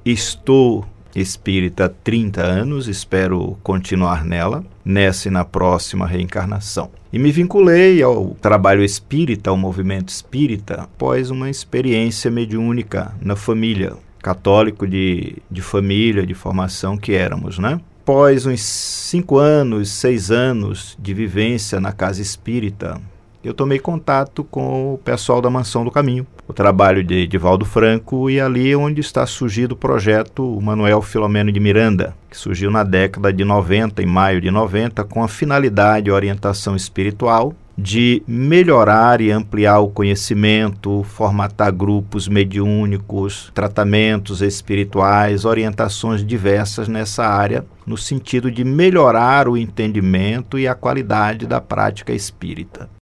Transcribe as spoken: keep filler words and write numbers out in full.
estou espírita há trinta anos, espero continuar nela, nessa e na próxima reencarnação. E me vinculei ao trabalho espírita, ao movimento espírita, após uma experiência mediúnica na família, católico de, de família, de formação que éramos, né? Após uns cinco anos, seis anos de vivência na casa espírita, eu tomei contato com o pessoal da Mansão do Caminho, o trabalho de Divaldo Franco, e ali é onde está surgindo o projeto Manuel Filomeno de Miranda, que surgiu na década de noventa, em maio de noventa, com a finalidade e orientação espiritual de melhorar e ampliar o conhecimento, formatar grupos mediúnicos, tratamentos espirituais, orientações diversas nessa área, no sentido de melhorar o entendimento e a qualidade da prática espírita.